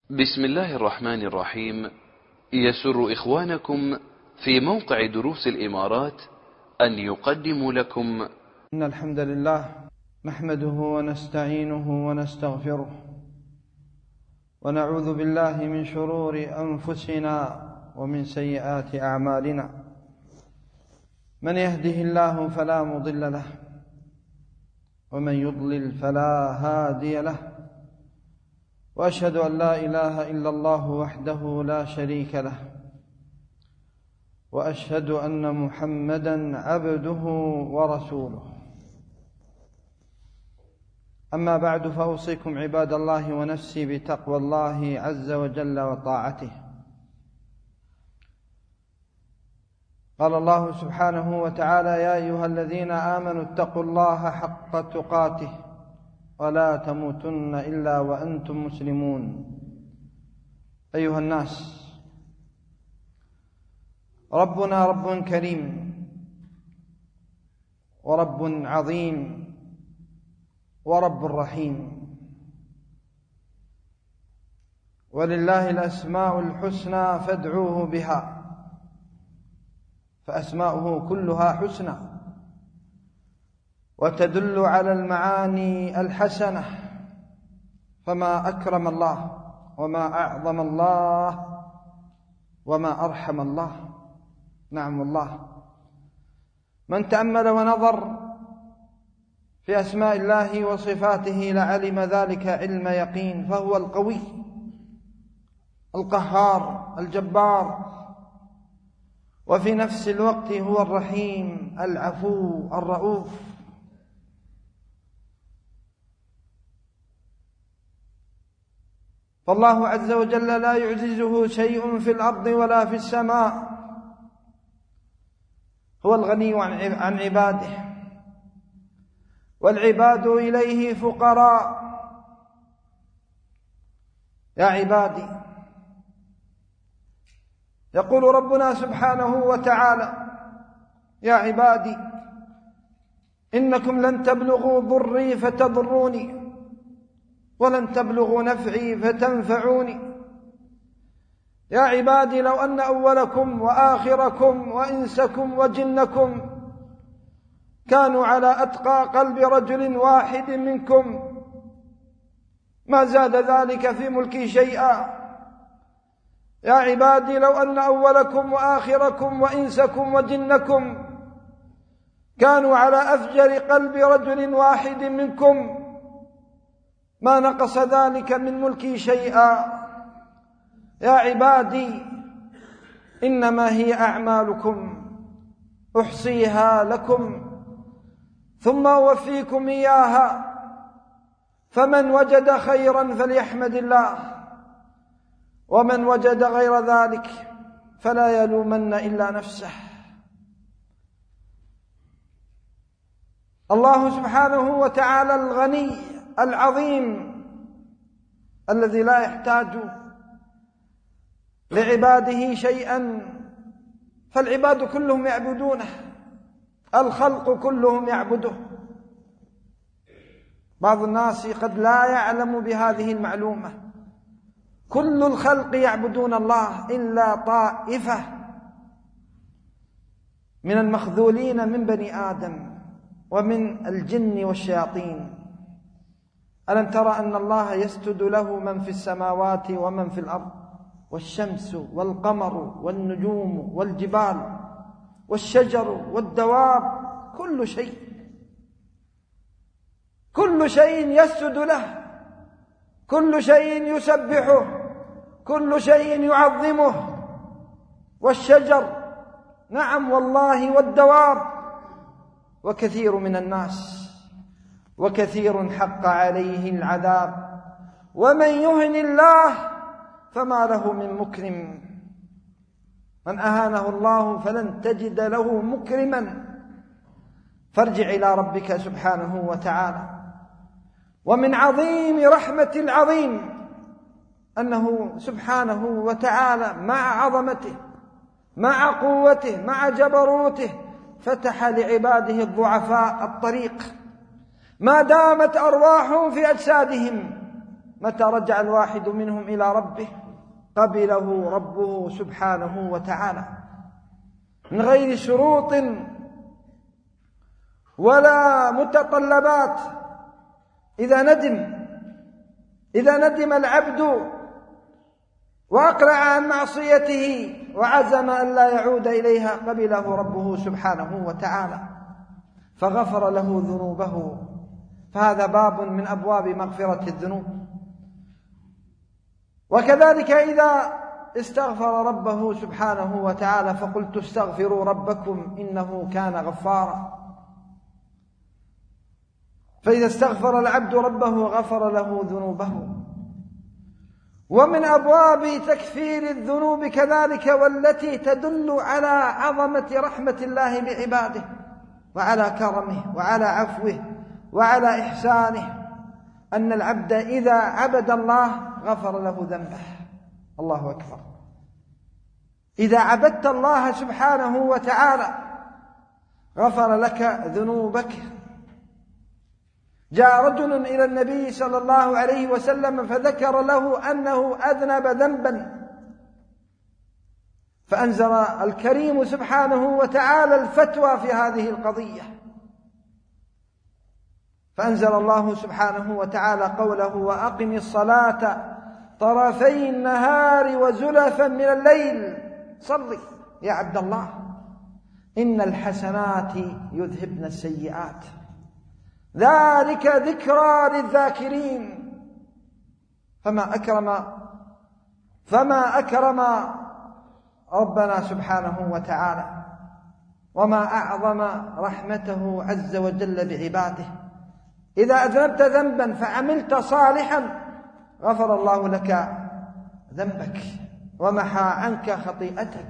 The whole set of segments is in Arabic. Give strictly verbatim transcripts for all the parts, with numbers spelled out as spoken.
بسم الله الرحمن الرحيم. يسر إخوانكم في موقع دروس الإمارات أن يقدموا لكم إن الحمد لله نحمده ونستعينه ونستغفره ونعوذ بالله من شرور أنفسنا ومن سيئات أعمالنا. من يهده الله فلا مضل له ومن يضلل فلا هادي له، وأشهد أن لا إله إلا الله وحده لا شريك له، وأشهد أن محمدًا عبده ورسوله. أما بعد، فأوصيكم عباد الله ونفسي بتقوى الله عز وجل وطاعته. قال الله سبحانه وتعالى: يا أيها الذين آمنوا اتقوا الله حق تقاته ولا تموتن إلا وأنتم مسلمون. أيها الناس، ربنا رب كريم ورب عظيم ورب رحيم، ولله الأسماء الحسنى فادعوه بها، فأسماؤه كلها حسنى وتدل على المعاني الحسنة. فما أكرم الله وما أعظم الله وما أرحم الله. نعم والله، من تأمل ونظر في أسماء الله وصفاته لعلم ذلك علم يقين، فهو القوي القهار الجبار، وفي نفس الوقت هو الرحيم العفو الرؤوف. فالله عز وجل لا يعجزه شيء في الأرض ولا في السماء، هو الغني عن عباده، والعباد إليه فقراء. يا عبادي، يقول ربنا سبحانه وتعالى: يا عبادي إنكم لن تبلغوا ضري فتضروني، ولن تبلغوا نفعي فتنفعوني. يا عبادي لو أن أولكم وآخركم وإنسكم وجنكم كانوا على أتقى قلب رجل واحد منكم ما زاد ذلك في ملكي شيئا. يا عبادي لو أن أولكم وآخركم وإنسكم وجنكم كانوا على أفجر قلب رجل واحد منكم ما نقص ذلك من ملكي شيئا. يا عبادي إنما هي أعمالكم أحصيها لكم ثم أوفيكم إياها، فمن وجد خيرا فليحمد الله، ومن وجد غير ذلك فلا يلومن إلا نفسه. الله سبحانه وتعالى الغني العظيم الذي لا يحتاج لعباده شيئا، فالعباد كلهم يعبدونه، الخلق كلهم يعبده. بعض الناس قد لا يعلم بهذه المعلومة، كل الخلق يعبدون الله إلا طائفة من المخذولين من بني آدم ومن الجن والشياطين. ألم ترى أن الله يسجد له من في السماوات ومن في الأرض، والشمس والقمر والنجوم والجبال والشجر والدواب، كل شيء كل شيء يسجد له، كل شيء يسبحه، كل شيء يعظمه. والشجر نعم والله، والدواب، وكثير من الناس، وكثير حق عليه العذاب. ومن يهن الله فما له من مكرم، من أهانه الله فلن تجد له مكرما. فارجع إلى ربك سبحانه وتعالى. ومن عظيم رحمة العظيم أنه سبحانه وتعالى مع عظمته مع قوته مع جبروته فتح لعباده الضعفاء الطريق ما دامت أرواحهم في أجسادهم، متى رجع الواحد منهم إلى ربه قبله ربه سبحانه وتعالى من غير شروط ولا متطلبات. إذا ندم إذا ندم العبد وأقلع عن معصيته وعزم أن لا يعود إليها قبله ربه سبحانه وتعالى فغفر له ذنوبه. فهذا باب من أبواب مغفرة الذنوب. وكذلك إذا استغفر ربه سبحانه وتعالى فقلت استغفروا ربكم إنه كان غفارا. فإذا استغفر العبد ربه غفر له ذنوبه. ومن أبواب تكفير الذنوب كذلك والتي تدل على عظمة رحمة الله بعباده وعلى كرمه وعلى عفوه وعلى إحسانه أن العبد إذا عبد الله غفر له ذنبه. الله أكبر. إذا عبدت الله سبحانه وتعالى غفر لك ذنوبك. جاء رجل إلى النبي صلى الله عليه وسلم فذكر له أنه أذنب ذنبا فأنزل الكريم سبحانه وتعالى الفتوى في هذه القضية. فأنزل الله سبحانه وتعالى قوله وأقم الصلاة طرفي النهار وزلفا من الليل. صلي يا عبد الله إن الحسنات يذهبن السيئات ذلك ذكرى للذاكرين. فما أكرم فما أكرم ربنا سبحانه وتعالى وما أعظم رحمته عز وجل بعباده. إذا أذنبت ذنبا فعملت صالحا غفر الله لك ذنبك ومحى عنك خطيئتك.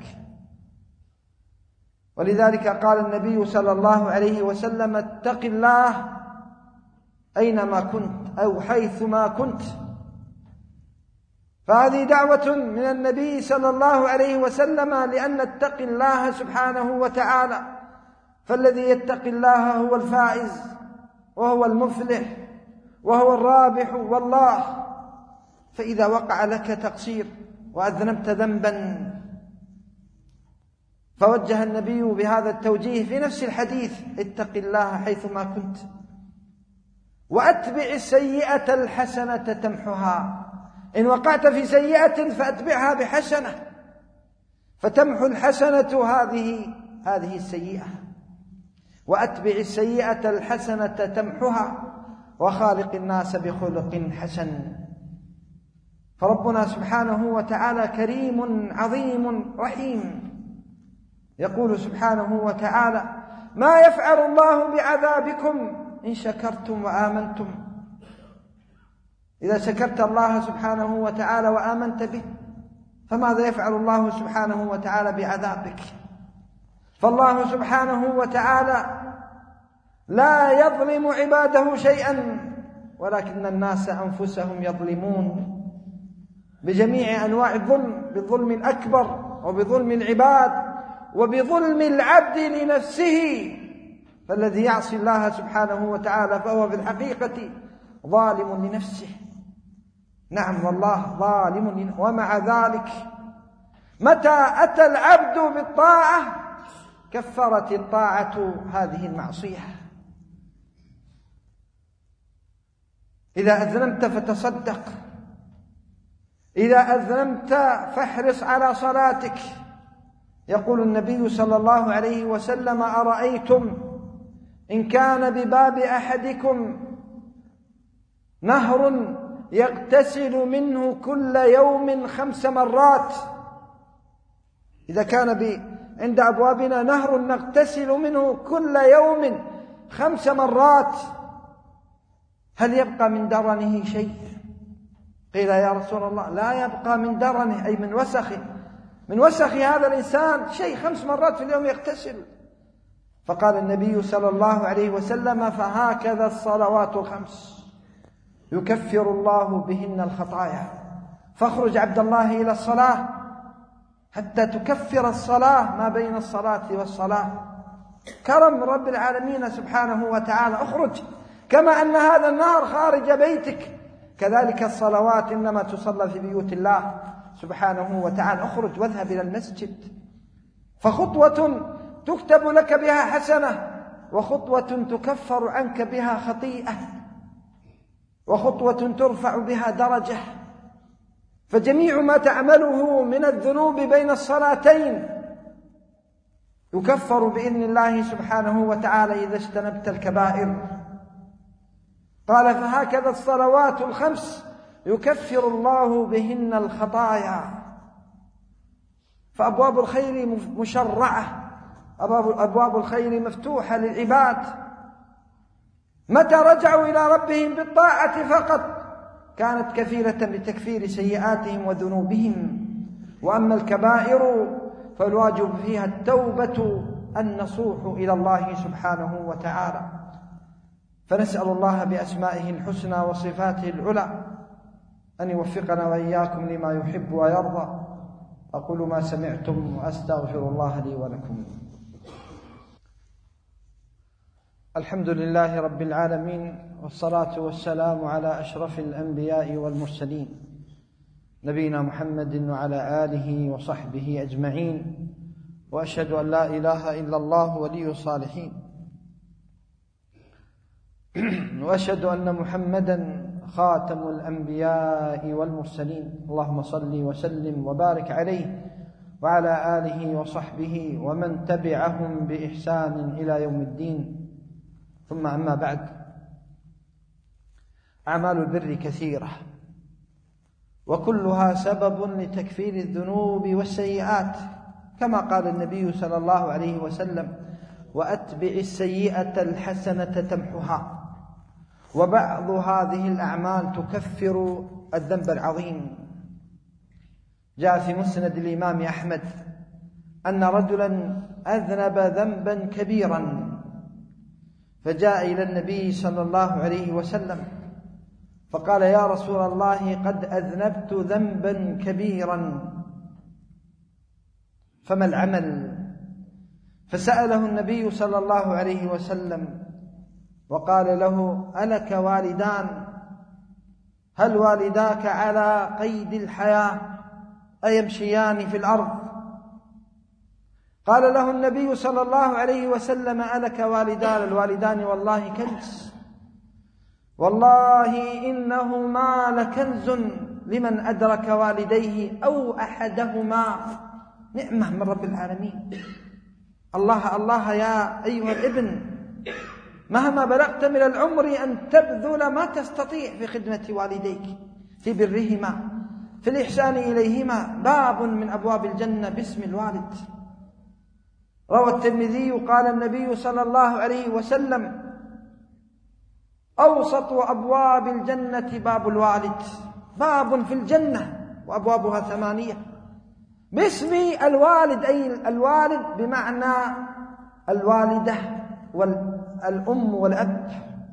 ولذلك قال النبي صلى الله عليه وسلم اتق الله أينما كنت أو حيثما كنت. فهذه دعوة من النبي صلى الله عليه وسلم لأن نتقي الله سبحانه وتعالى. فالذي يتقي الله هو الفائز وهو المفلح وهو الرابح والله. فإذا وقع لك تقصير وأذنبت ذنبا فوجه النبي بهذا التوجيه في نفس الحديث اتق الله حيثما كنت وأتبع السيئة الحسنة تمحها. إن وقعت في سيئة فأتبعها بحسنة فتمحو الحسنة هذه هذه السيئة. وأتبع السيئة الحسنة تمحها وخالق الناس بخلق حسن. فربنا سبحانه وتعالى كريم عظيم رحيم. يقول سبحانه وتعالى ما يفعل الله بعذابكم إن شكرتم وآمنتم. إذا شكرت الله سبحانه وتعالى وآمنت به فماذا يفعل الله سبحانه وتعالى بعذابك؟ فالله سبحانه وتعالى لا يظلم عباده شيئا ولكن الناس أنفسهم يظلمون بجميع أنواع الظلم، بالظلم الأكبر وبظلم العباد وبظلم العبد لنفسه. فالذي يعصي الله سبحانه وتعالى فهو في الحقيقة ظالم لنفسه. نعم والله ظالم لنفسه. ومع ذلك متى أتى العبد بالطاعة كفرت الطاعة هذه المعصية. إذا أذنبت فتصدق، إذا أذنبت فاحرص على صلاتك. يقول النبي صلى الله عليه وسلم أرأيتم إن كان بباب أحدكم نهر يغتسل منه كل يوم خمس مرات. إذا كان عند أبوابنا نهر نغتسل منه كل يوم خمس مرات هل يبقى من درنه شيء؟ قيل يا رسول الله لا يبقى من درنه أي من وسخه من وسخ هذا الإنسان شيء، خمس مرات في اليوم يغتسل. فقال النبي صلى الله عليه وسلم فهكذا الصلوات الخمس يكفر الله بهن الخطايا. فاخرج عبد الله إلى الصلاة حتى تكفر الصلاة ما بين الصلاة والصلاة. كرم رب العالمين سبحانه وتعالى. اخرج كما أن هذا النهر خارج بيتك كذلك الصلوات إنما تصلى في بيوت الله سبحانه وتعالى. اخرج واذهب إلى المسجد، فخطوة تكتب لك بها حسنة، وخطوة تكفر عنك بها خطيئة، وخطوة ترفع بها درجة. فجميع ما تعمله من الذنوب بين الصلاتين يكفر بإذن الله سبحانه وتعالى إذا اجتنبت الكبائر. قال: فهكذا الصلوات الخمس يكفر الله بهن الخطايا. فأبواب الخير مشرعة، أبواب الخير مفتوحة للعباد. متى رجعوا إلى ربهم بالطاعة فقط كانت كفيلة بتكفير سيئاتهم وذنوبهم. وأما الكبائر فالواجب فيها التوبة النصوح إلى الله سبحانه وتعالى. فنسأل الله بأسمائه الحسنى وصفاته العلى أن يوفقنا وإياكم لما يحب ويرضى. أقول ما سمعتم وأستغفر الله لي ولكم. الحمد لله رب العالمين، والصلاة والسلام على أشرف الأنبياء والمرسلين نبينا محمد وعلى آله وصحبه أجمعين. وأشهد أن لا إله إلا الله ولي الصالحين، وأشهد أن محمدا خاتم الأنبياء والمرسلين. اللهم صل وسلم وبارك عليه وعلى آله وصحبه ومن تبعهم بإحسان إلى يوم الدين. ثم أما بعد، أعمال البر كثيرة، وكلها سبب لتكفير الذنوب والسيئات، كما قال النبي صلى الله عليه وسلم: وأتبع السيئة الحسنة تمحها. وبعض هذه الأعمال تكفر الذنب العظيم. جاء في مسند الإمام أحمد أن رجلا أذنب ذنبا كبيرا، فجاء إلى النبي صلى الله عليه وسلم فقال: يا رسول الله، قد أذنبت ذنبا كبيرا، فما العمل؟ فسأله النبي صلى الله عليه وسلم وقال له: ألك والدان؟ هل والداك على قيد الحياة أيمشيان في الأرض؟ قال له النبي صلى الله عليه وسلم: ألك والدان؟ الوالدان والله كنز، والله إنهما لكنز لمن أدرك والديه أو أحدهما. نعمة من رب العالمين. الله الله يا أيها الابن، مهما بلغت من العمر أن تبذل ما تستطيع في خدمة والديك، في برهما، في الإحسان إليهما. باب من أبواب الجنة باسم الوالد. روى الترمذي قال النبي صلى الله عليه وسلم: أوسط أبواب الجنة باب الوالد. باب في الجنة وأبوابها ثمانية باسم الوالد، أي الوالد بمعنى الوالدة والأم والأب.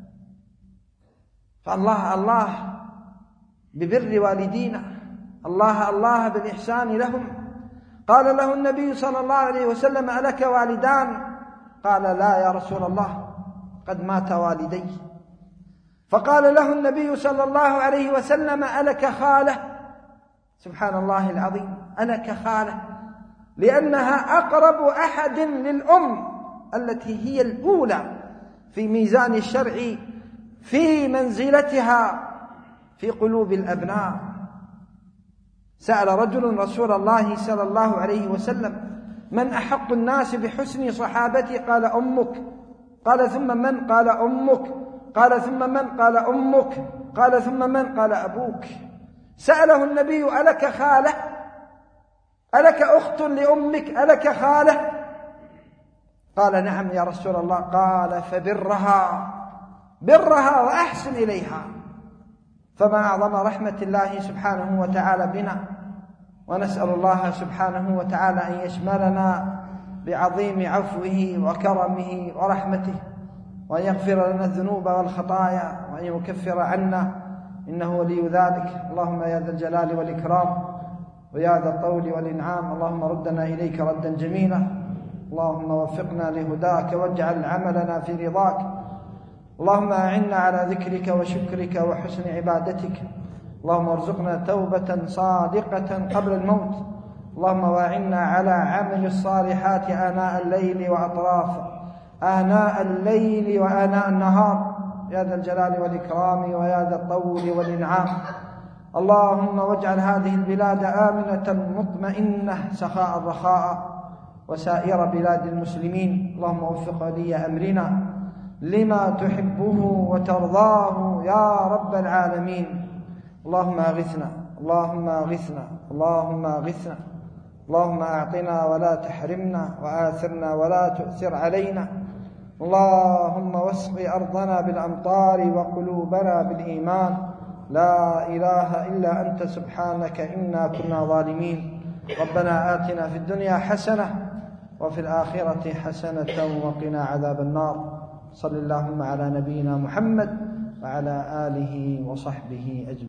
فالله الله ببر والدينا، الله الله بالإحسان لهم. قال له النبي صلى الله عليه وسلم: ألك والدان؟ قال: لا يا رسول الله، قد مات والدي. فقال له النبي صلى الله عليه وسلم: ألك خالة؟ سبحان الله العظيم، ألك خالة، لأنها أقرب أحد للأم التي هي الأولى في ميزان الشرع في منزلتها في قلوب الأبناء. سأل رجل رسول الله صلى الله عليه وسلم: من أحق الناس بحسن صحابتي؟ قال: أمك. قال: ثم من؟ قال: أمك. قال: ثم من؟ قال: أمك. قال: ثم من؟ قال: أبوك. سأله النبي: ألك خالة؟ ألك أخت لأمك؟ ألك خالة؟ قال: نعم يا رسول الله. قال: فبرها، برها وأحسن إليها. فما أعظم رحمة الله سبحانه وتعالى بنا. ونسأل الله سبحانه وتعالى أن يشملنا بعظيم عفوه وكرمه ورحمته، وأن يغفر لنا الذنوب والخطايا، وأن يكفر عنا، إنه ولي ذلك. اللهم يا ذا الجلال والإكرام ويا ذا الطول والإنعام، اللهم ردنا إليك ردا جميلا. اللهم وفقنا لهداك، واجعل عملنا في رضاك، اللهم أعنا على ذكرك وشكرك وحسن عبادتك. اللهم ارزقنا توبة صادقة قبل الموت. اللهم واعنا على عمل الصالحات آناء الليل وأطراف آناء الليل وآناء النهار يا ذا الجلال والإكرام ويا ذا الطول والإنعام. اللهم واجعل هذه البلاد آمنة مطمئنة سخاء رخاء وسائر بلاد المسلمين. اللهم وفق ولي أمرنا لما تحبه وترضاه يا رب العالمين. اللهم أغثنا اللهم أغثنا اللهم أغثنا اللهم أعطنا ولا تحرمنا وآثرنا ولا تؤثر علينا. اللهم واسق أرضنا بالأمطار وقلوبنا بالإيمان. لا إله إلا أنت سبحانك إنا كنا ظالمين. ربنا آتنا في الدنيا حسنة وفي الآخرة حسنة وقنا عذاب النار. صل اللهم على نبينا محمد وعلى آله وصحبه أجمعين.